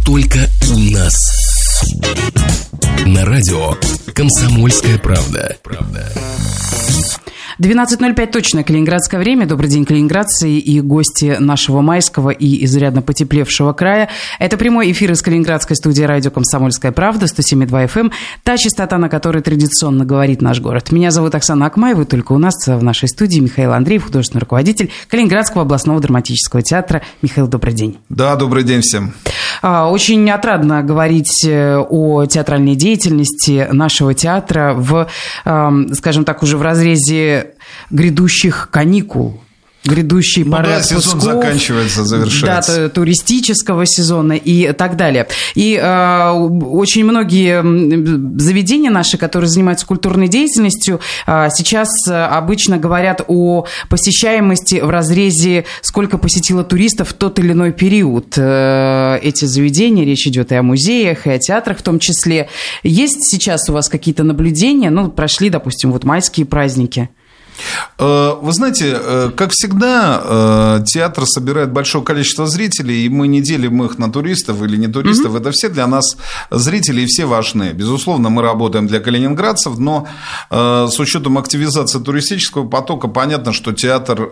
только у нас. На радио «Комсомольская правда». 12:05 точно калининградское время. Добрый день, калининградцы и гости нашего майского и изрядно потеплевшего края. Это прямой эфир из калининградской студии радио «Комсомольская правда», 107,2 FM, та частота, на которой традиционно говорит наш город. Меня зовут Оксана Акмаева, и только у нас в нашей студии Михаил Андреев, художественный руководитель Калининградского областного драматического театра. Михаил, добрый день. Да, добрый день всем. Очень отрадно говорить о театральной деятельности нашего театра в, скажем так, уже в разрезе грядущих каникул, грядущей поры отпусков. Сезон заканчивается, завершается. Да, туристического сезона и так далее. И очень многие заведения наши, которые занимаются культурной деятельностью, сейчас обычно говорят о посещаемости в разрезе, сколько посетило туристов в тот или иной период. Эти заведения, речь идет и о музеях, и о театрах в том числе. Есть сейчас у вас какие-то наблюдения? Прошли, допустим, майские праздники. Вы знаете, как всегда, театр собирает большое количество зрителей, и мы не делим их на туристов или не туристов. Это все для нас зрители, и все важны. Безусловно, мы работаем для калининградцев, но с учетом активизации туристического потока, понятно, что театр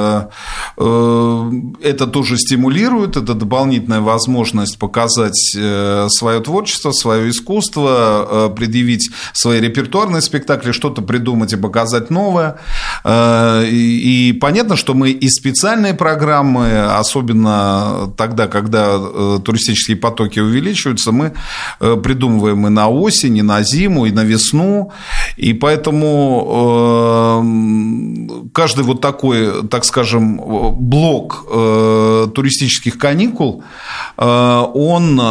это тоже стимулирует, это дополнительная возможность показать свое творчество, свое искусство, предъявить свои репертуарные спектакли, что-то придумать и показать новое. И понятно, что мы и специальные программы, особенно тогда, когда туристические потоки увеличиваются, мы придумываем и на осень, и на зиму, и на весну. И поэтому каждый вот такой, так скажем, блок туристических каникул, он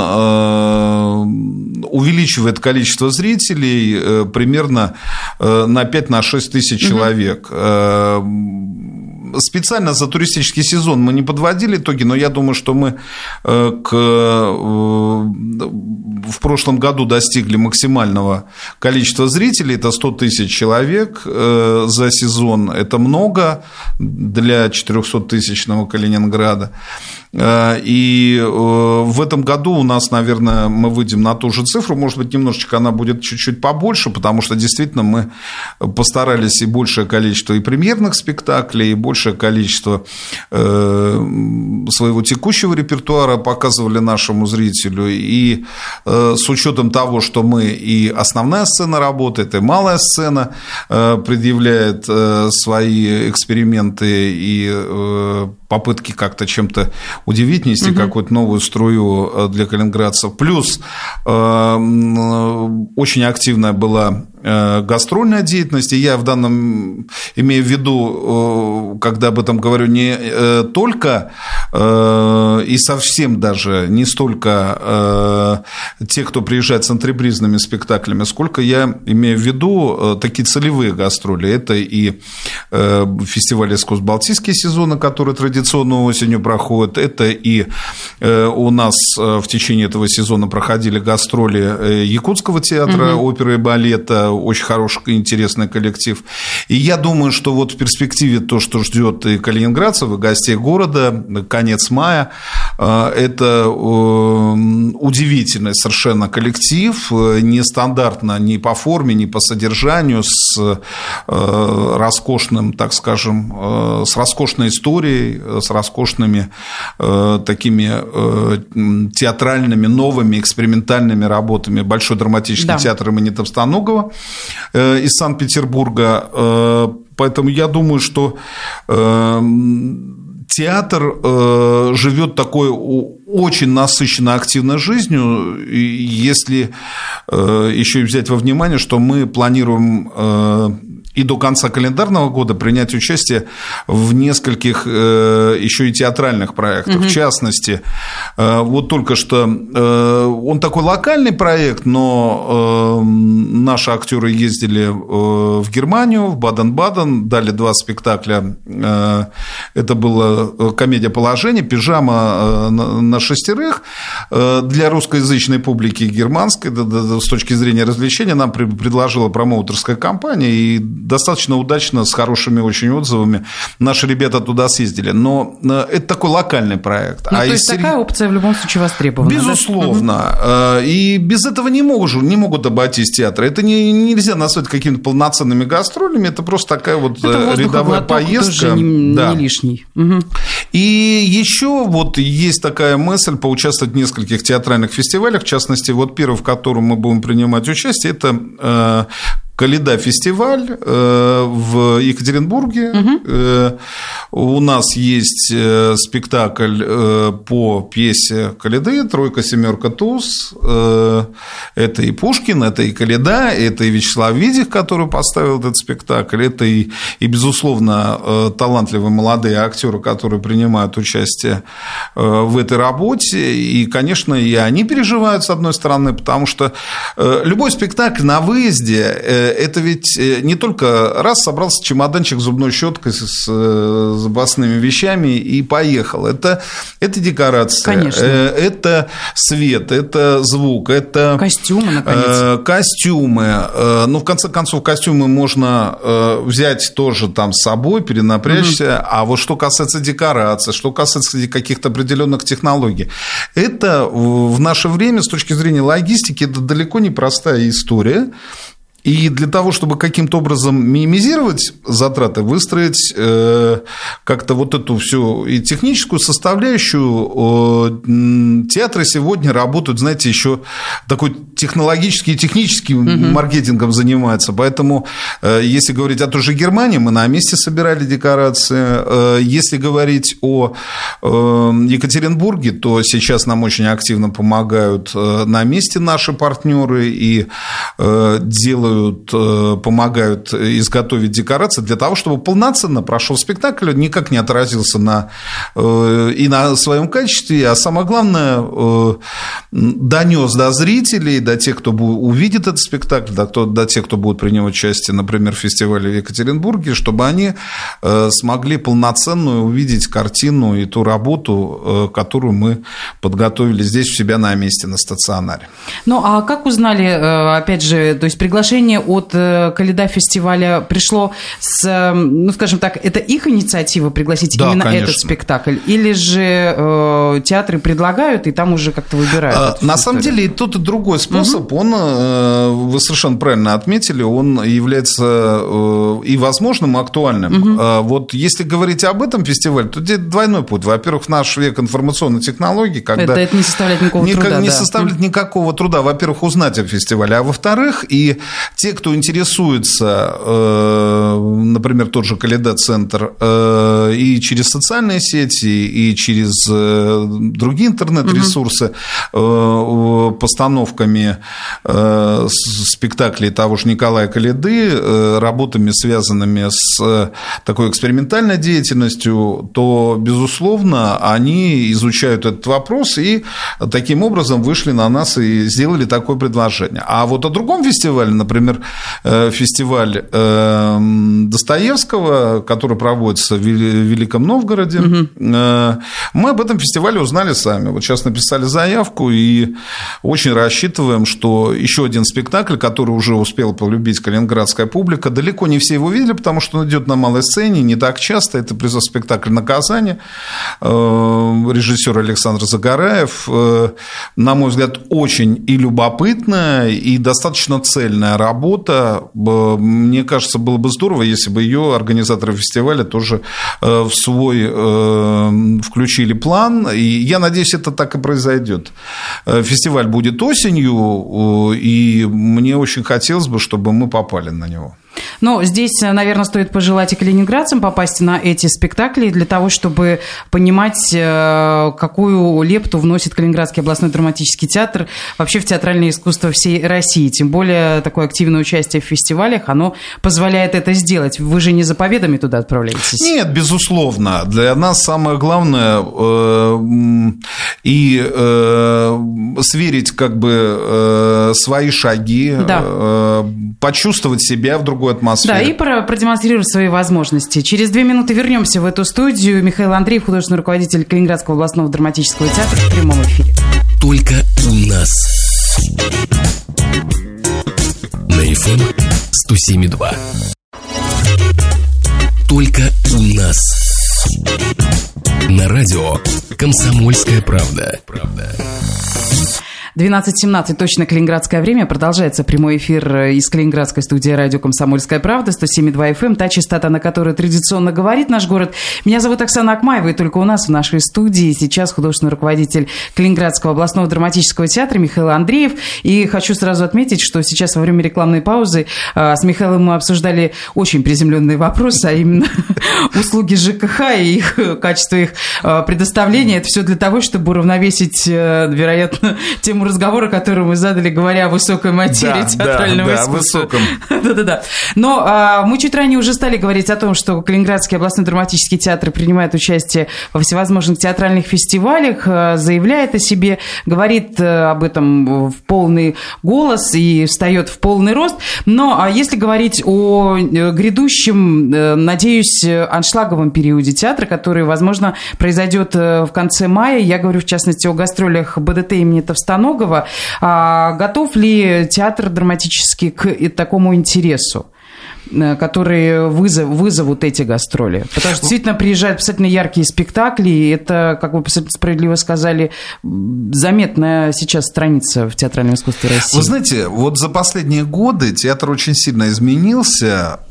увеличивает количество зрителей примерно на 5-6 тысяч человек. Специально за туристический сезон мы не подводили итоги, но я думаю, что мы в прошлом году достигли максимального количества зрителей. Это 100 тысяч человек за сезон. Это много для 400-тысячного Калининграда. И в этом году у нас, наверное, мы выйдем на ту же цифру. Может быть, немножечко она будет чуть-чуть побольше, потому что действительно мы постарались и большее количество и премьерных спектаклей, и большее количество своего текущего репертуара показывали нашему зрителю. И с учетом того, что мы и основная сцена работает, и малая сцена предъявляет свои эксперименты и попытки как-то чем-то удивить, нести какую-то новую струю для калининградцев. Плюс очень активная была гастрольная деятельность, и я в данном имею в виду, когда об этом говорю, не только и совсем даже не столько те, кто приезжает с антрепризными спектаклями, сколько я имею в виду такие целевые гастроли. Это и фестиваль «Искусств-Балтийские сезоны», которые традиционно осенью проходят, это и у нас в течение этого сезона проходили гастроли Якутского театра оперы и балета, очень хороший и интересный коллектив. И я думаю, что вот в перспективе то, что ждет и калининградцев, и гостей города, конец мая, это удивительный совершенно коллектив, нестандартно ни по форме, ни по содержанию, с роскошным, так скажем, с роскошной историей, с роскошными такими театральными, новыми, экспериментальными работами. Большой драматический театр имени Товстоногова из Санкт-Петербурга. Поэтому я думаю, что театр живет такой очень насыщенной активной жизнью, если еще и взять во внимание, что мы планируем и до конца календарного года принять участие в нескольких еще и театральных проектах. В частности, вот только что он такой локальный проект, но наши актеры ездили в Германию, в Баден-Баден, дали 2 спектакля. Это была комедия положений, пижама на 6. Для русскоязычной публики германской, с точки зрения развлечения, нам предложила промоутерская компания, и достаточно удачно, с хорошими очень отзывами наши ребята туда съездили. Но это такой локальный проект. То есть такая опция в любом случае востребована. Безусловно. Да? И без этого не могут обойтись театры. Это нельзя назвать какими-то полноценными гастролями, это просто такая вот рядовая поездка. Тоже не лишний. И еще вот есть такая мысль поучаствовать в нескольких театральных фестивалях, в частности, вот первый, в котором мы будем принимать участие, это Коляда-фестиваль в Екатеринбурге. У нас есть спектакль по пьесе Коляды «Тройка, семерка, туз». Это и Пушкин, это и Коляда, это и Вячеслав Видих, который поставил этот спектакль, это и безусловно, талантливые молодые актеры, которые принимают участие в этой работе. И, конечно, и они переживают, с одной стороны, потому что любой спектакль на выезде – это ведь не только раз собрался чемоданчик с зубной щеткой, с запасными вещами и поехал. Это декорация, конечно. Это свет, это звук, это костюмы, наконец. Костюмы. Ну, в конце концов, костюмы можно взять тоже там с собой, перенапрячься. А вот что касается декорации, что касается каких-то определенных технологий, это в наше время, с точки зрения логистики, это далеко не простая история. И для того, чтобы каким-то образом минимизировать затраты, выстроить как-то вот эту всю и техническую составляющую, театры сегодня работают, знаете, еще такой технологический и техническим маркетингом занимаются. Поэтому, если говорить о той же Германии, мы на месте собирали декорации. Если говорить о Екатеринбурге, то сейчас нам очень активно помогают на месте наши партнеры и помогают изготовить декорации для того, чтобы полноценно прошел спектакль, никак не отразился и на своем качестве, а самое главное, донес до зрителей, до тех, кто увидит этот спектакль, до тех, кто будет принимать участие, например, в фестивале в Екатеринбурге, чтобы они смогли полноценно увидеть картину и ту работу, которую мы подготовили здесь у себя на месте, на стационаре. Ну, а как узнали, опять же, то есть приглашение от Коляда-фестиваля пришло ну, скажем так, это их инициатива пригласить именно этот спектакль? Или же театры предлагают, и там уже как-то выбирают? На самом деле, и тот, и другой способ, вы совершенно правильно отметили, он является и возможным, и актуальным. Вот если говорить об этом фестивале, то здесь двойной путь. Во-первых, в наш век информационной технологии, когда... Это не составляет никакого труда. Не составляет никакого труда, во-первых, узнать о фестивале, а во-вторых, и те, кто интересуется, например, тот же Коляда-центр, и через социальные сети, и через другие интернет-ресурсы, постановками спектаклей того же Николая Коляды, работами, связанными с такой экспериментальной деятельностью, то, безусловно, они изучают этот вопрос и таким образом вышли на нас и сделали такое предложение. А вот о другом фестивале, например, фестиваль Достоевского, который проводится в Великом Новгороде, мы об этом фестивале узнали сами. Вот сейчас написали заявку и очень рассчитываем, что еще один спектакль, который уже успел полюбить калининградская публика, далеко не все его видели, потому что он идет на малой сцене, не так часто. Это спектакль «Наказание», режиссер Александр Загораев. На мой взгляд, очень и любопытная, и достаточно цельная работа. Мне кажется, было бы здорово, если бы ее организаторы фестиваля тоже в свой включили план. И я надеюсь, это так и произойдет. Фестиваль будет осенью, и мне очень хотелось бы, чтобы мы попали на него. Но здесь, наверное, стоит пожелать и калининградцам попасть на эти спектакли для того, чтобы понимать, какую лепту вносит Калининградский областной драматический театр вообще в театральное искусство всей России. Тем более такое активное участие в фестивалях, оно позволяет это сделать. Вы же не за победами туда отправляетесь? Нет, безусловно. Для нас самое главное и сверить как бы свои шаги, да, почувствовать себя в другой атмосфере. Да, и продемонстрировать свои возможности. Через 2 минуты вернемся в эту студию. Михаил Андреев, художественный руководитель Калининградского областного драматического театра, в прямом эфире. Только у нас. На FM 107.2. только у нас. На радио «Комсомольская правда». 12:17, точно калининградское время. Продолжается прямой эфир из калининградской студии радио «Комсомольская правда», 107,2 FM, та частота, на которой традиционно говорит наш город. Меня зовут Оксана Акмаева, и только у нас в нашей студии сейчас художественный руководитель Калининградского областного драматического театра Михаил Андреев. И хочу сразу отметить, что сейчас во время рекламной паузы с Михаилом мы обсуждали очень приземленные вопросы, а именно услуги ЖКХ и их качество их предоставления. Это все для того, чтобы уравновесить, вероятно, тему разговора, который мы задали, говоря о высокой материи театрального искусства. Да. Но мы чуть ранее уже стали говорить о том, что Калининградский областной драматический театр принимает участие во всевозможных театральных фестивалях, заявляет о себе, говорит об этом в полный голос и встает в полный рост. Но если говорить о грядущем, надеюсь, аншлаговом периоде театра, который, возможно, произойдет в конце мая, я говорю, в частности, о гастролях БДТ имени Товстоногова, готов ли театр драматический к такому интересу, которые вызовут эти гастроли? Потому что действительно приезжают абсолютно яркие спектакли, и это, как вы справедливо сказали, заметная сейчас страница в театральном искусстве России. Вы знаете, вот за последние годы театр очень сильно изменился,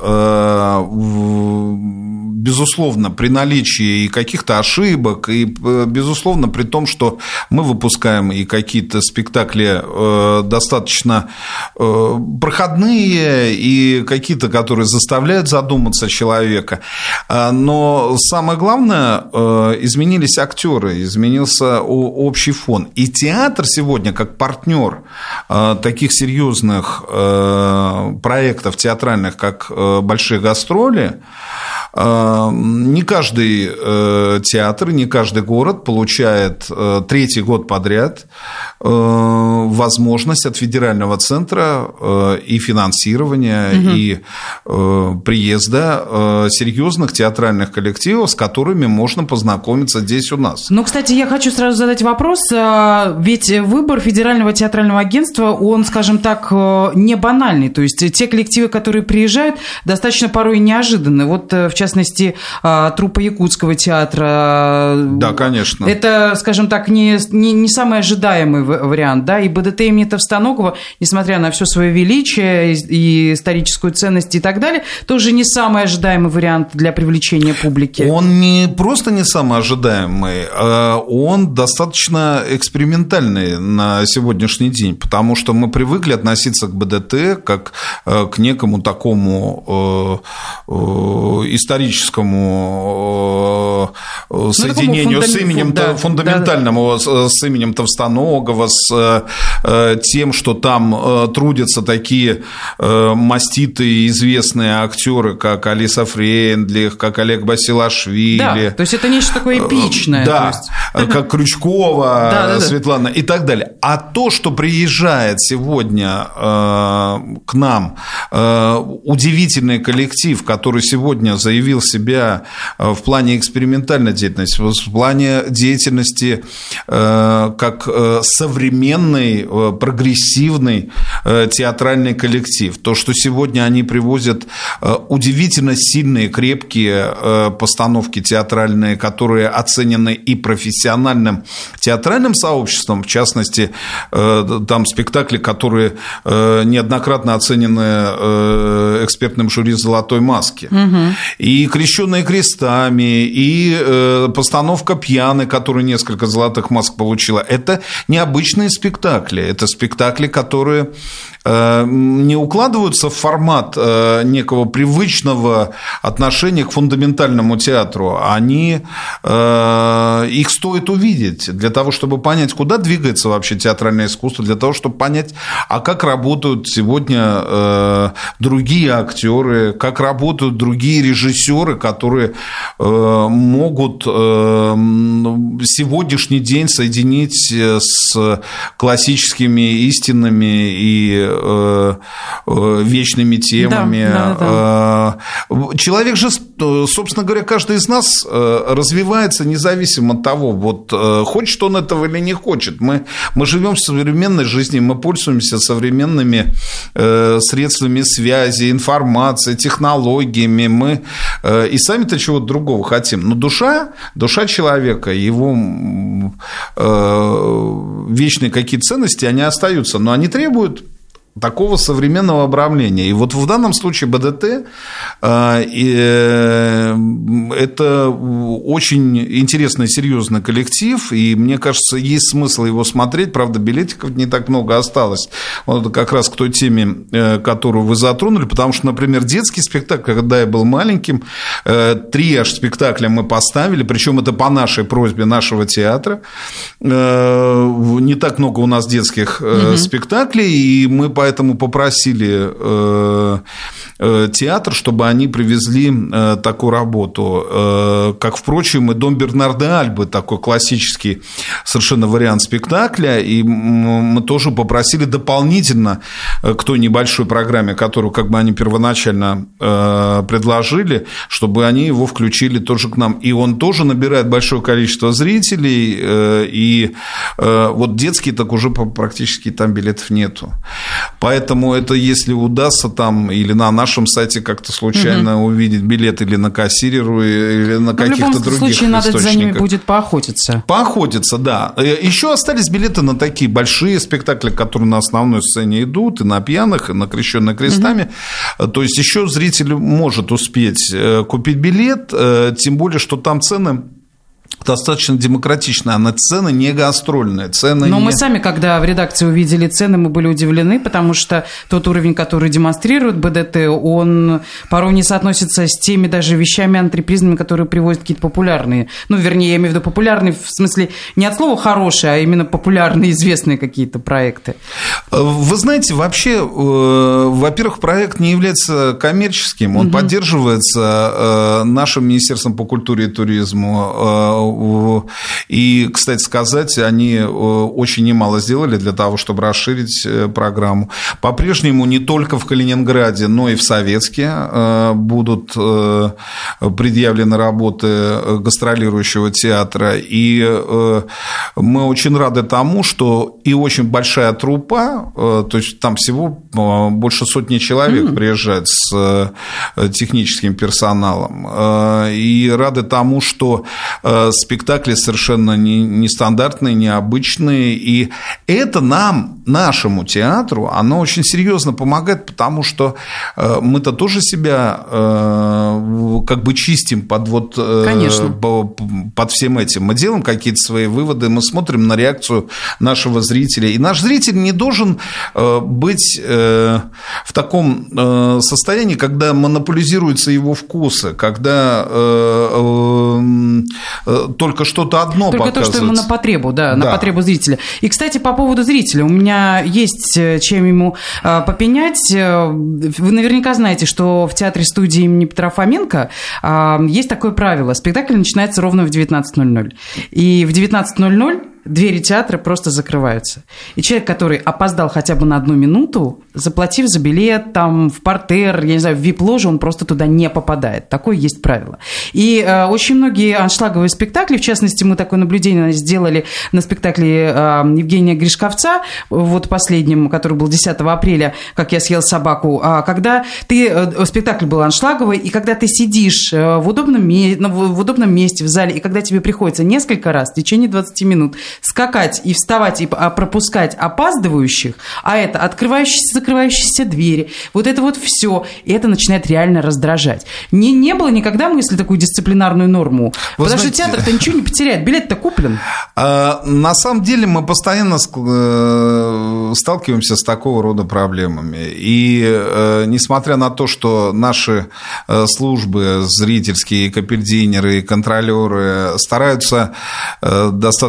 безусловно, при наличии и каких-то ошибок, и, безусловно, при том, что мы выпускаем и какие-то спектакли достаточно проходные, и какие-то, которые заставляют задуматься человека. Но самое главное, изменились актеры, изменился общий фон. И театр сегодня, как партнер таких серьезных проектов театральных, как большие гастроли, не каждый театр, не каждый город получает третий год подряд возможность от федерального центра и финансирования, и приезда серьезных театральных коллективов, с которыми можно познакомиться здесь у нас. Ну, кстати, я хочу сразу задать вопрос, ведь выбор федерального театрального агентства, он, скажем так, не банальный, то есть те коллективы, которые приезжают, достаточно порой неожиданны. Вот, в частности, труппа Якутского театра. Да, конечно. Это, скажем так, не самый ожидаемый вариант, да, и БДТ имени Товстоногова, несмотря на все свое величие и историческую ценность и так далее, тоже не самый ожидаемый вариант для привлечения публики. Он не просто не самый ожидаемый, он достаточно экспериментальный на сегодняшний день, потому что мы привыкли относиться к БДТ как к некому такому историческому соединению с именем фундаментальному, с именем Товстоногова, с тем, что там трудятся такие маститые известные актеры, как Алиса Фрейндлих, как Олег Басилашвили. Да, то есть это нечто такое эпичное. Да, как Крючкова, Светлана и так далее. А то, что приезжает сегодня к нам удивительный коллектив, который сегодня заявил себя в плане экспериментальной деятельности, в плане деятельности как современный, прогрессивный театральный коллектив. То, что сегодня они привозят удивительно сильные, крепкие постановки театральные, которые оценены и профессиональным театральным сообществом, в частности, там спектакли, которые неоднократно оценены экспертным жюри «Золотой маски». И «Крещенные крестами», и постановка «Пьяный», которая несколько «Золотых маск» получила. Это необычные спектакли. Это спектакли, которые не укладываются в формат некого привычного отношения к фундаментальному театру. Их стоит увидеть для того, чтобы понять, куда двигается вообще театральное искусство, для того, чтобы понять, а как работают сегодня другие актеры, как работают другие режиссеры, которые могут сегодняшний день соединить с классическими истинами и вечными темами. Да. Человек же, собственно говоря, каждый из нас развивается независимо от того, вот хочет он этого или не хочет. Мы живем в современной жизни, мы пользуемся современными средствами связи, информацией, технологиями. Мы и сами-то чего-то другого хотим. Но душа человека, его вечные какие-то ценности, они остаются, но они требуют такого современного обрамления. И вот в данном случае БДТ это очень интересный, серьезный коллектив, и мне кажется, есть смысл его смотреть. Правда, билетиков не так много осталось. Вот как раз к той теме, которую вы затронули, потому что, например, детский спектакль, когда я был маленьким, 3 аж спектакля мы поставили, причем это по нашей просьбе нашего театра. Не так много у нас детских спектаклей, и мы поэтому попросили театр, чтобы они привезли такую работу. Как, впрочем, и «Дом Бернарда Альбы», такой классический совершенно вариант спектакля, и мы тоже попросили дополнительно к той небольшой программе, которую как бы они первоначально предложили, чтобы они его включили тоже к нам. И он тоже набирает большое количество зрителей, и вот детский так уже практически там билетов нету. Поэтому это, если удастся там или на нашем сайте как-то случайно увидеть билет или на кассиреру, или на каких-то других источниках. В любом случае надо за ними будет поохотиться. Поохотиться, да. Еще остались билеты на такие большие спектакли, которые на основной сцене идут, и на «Пьяных», и на «Крещённых крестами». То есть еще зритель может успеть купить билет, тем более, что там цены достаточно демократичная, она цены не гастрольные. Но мы сами, когда в редакции увидели цены, мы были удивлены, потому что тот уровень, который демонстрирует БДТ, он порой не соотносится с теми даже вещами антрепризными, которые привозят какие-то популярные. Ну, вернее, я имею в виду популярные, в смысле, не от слова «хорошие», а именно популярные, известные какие-то проекты. Вы знаете, вообще, во-первых, проект не является коммерческим, он поддерживается нашим Министерством по культуре и туризму. И, кстати сказать, они очень немало сделали для того, чтобы расширить программу. По-прежнему не только в Калининграде, но и в Советске будут предъявлены работы гастролирующего театра. И мы очень рады тому, что и очень большая труппа, то есть там всего больше сотни человек приезжает с техническим персоналом. И рады тому, что спектакли совершенно нестандартные, необычные, и это нашему театру, оно очень серьезно помогает, потому что мы-то тоже себя как бы чистим под всем этим. Мы делаем какие-то свои выводы, мы смотрим на реакцию нашего зрителя, и наш зритель не должен быть в таком состоянии, когда монополизируются его вкусы, когда только что-то одно показывается. Только то, что ему на потребу, на потребу зрителя. И, кстати, по поводу зрителя, у меня есть чем ему попенять. Вы наверняка знаете, что в театре-студии имени Петра Фоменко есть такое правило. Спектакль начинается ровно в 19:00. И в 19:00 двери театра просто закрываются. И человек, который опоздал хотя бы на 1 минуту, заплатив за билет, там, в партер, я не знаю, в вип-ложу, он просто туда не попадает. Такое есть правило. И очень многие аншлаговые спектакли, в частности, мы такое наблюдение сделали на спектакле Евгения Гришковца, вот последнем, который был 10 апреля, «Как я съел собаку», когда спектакль был аншлаговый, и когда ты сидишь в удобном месте в зале, и когда тебе приходится несколько раз в течение 20 минут скакать и вставать, и пропускать опаздывающих, а это открывающиеся, закрывающиеся двери, вот это вот все, и это начинает реально раздражать. Не было никогда мысли такую дисциплинарную норму, потому что театр-то ничего не потеряет, билет-то куплен. На самом деле мы постоянно сталкиваемся с такого рода проблемами, и несмотря на то, что наши службы, зрительские, капельдинеры и контролеры стараются достаточно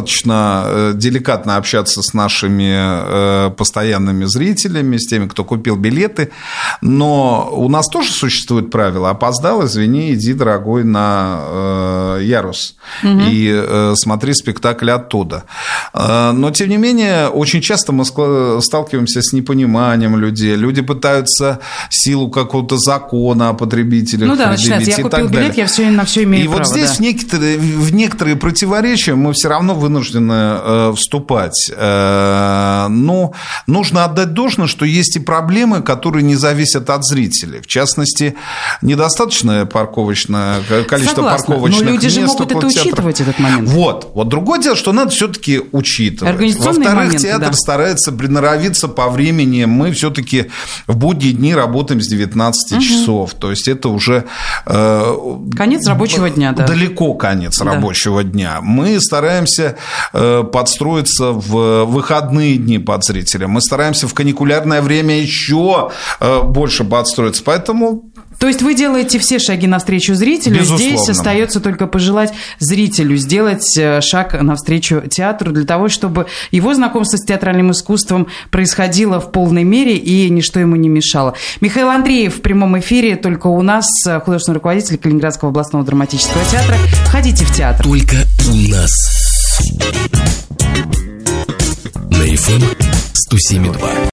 нужно деликатно общаться с нашими постоянными зрителями, с теми, кто купил билеты. Но у нас тоже существует правило: опоздал, извини, иди, дорогой, на ярус и смотри спектакль оттуда. Но, тем не менее, очень часто мы сталкиваемся с непониманием людей. Люди пытаются силу какого-то закона о потребителях предъявить, я купил билет, я на все имею право. И вот здесь в некоторые противоречия мы все равно вынуждены вступать. Но нужно отдать должное, что есть и проблемы, которые не зависят от зрителей. В частности, недостаточное количество парковочных мест. Но люди же могут это учитывать, этот момент. Вот другое дело, что надо все-таки учитывать. Во-вторых, театр старается приноровиться по времени. Мы все-таки в будние дни работаем с 19 часов. То есть это уже конец рабочего дня, да. Далеко конец рабочего дня. Мы стараемся подстроиться в выходные дни под зрителя. Мы стараемся в каникулярное время еще больше подстроиться. Поэтому... То есть вы делаете все шаги навстречу зрителю. Безусловно. Здесь остается только пожелать зрителю сделать шаг навстречу театру для того, чтобы его знакомство с театральным искусством происходило в полной мере и ничто ему не мешало. Михаил Андреев в прямом эфире только у нас, художественный руководитель Калининградского областного драматического театра. Ходите в театр. Только у нас. На FM 107.2.